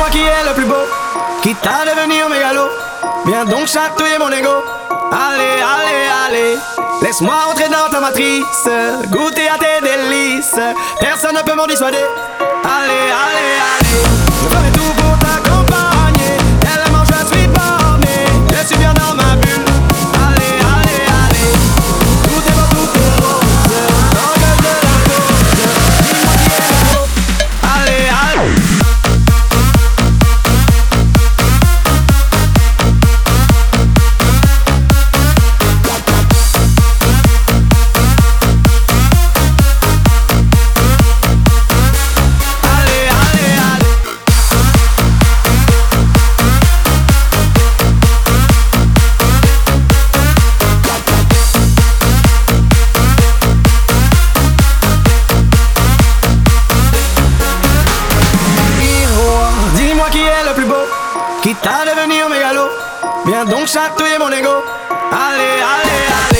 qui est le plus beau, quitte à devenir mégalo. Viens donc chatouiller mon ego. Allez, allez, allez, laisse-moi entrer dans ta matrice, goûter à tes délices. Personne ne peut m'en dissuader. Allez, allez, allez, je ferai tout pour t'accompagner. Tellement je suis borné, je suis bien dans ma bulle. Allez, allez, allez, tout est beau, tout est rose, l'orgueil de la cause. Dis-moi qui est le beau. Allez, allez. Quitte à devenir mégalo, viens donc chatouiller mon ego. Allez, allez, allez.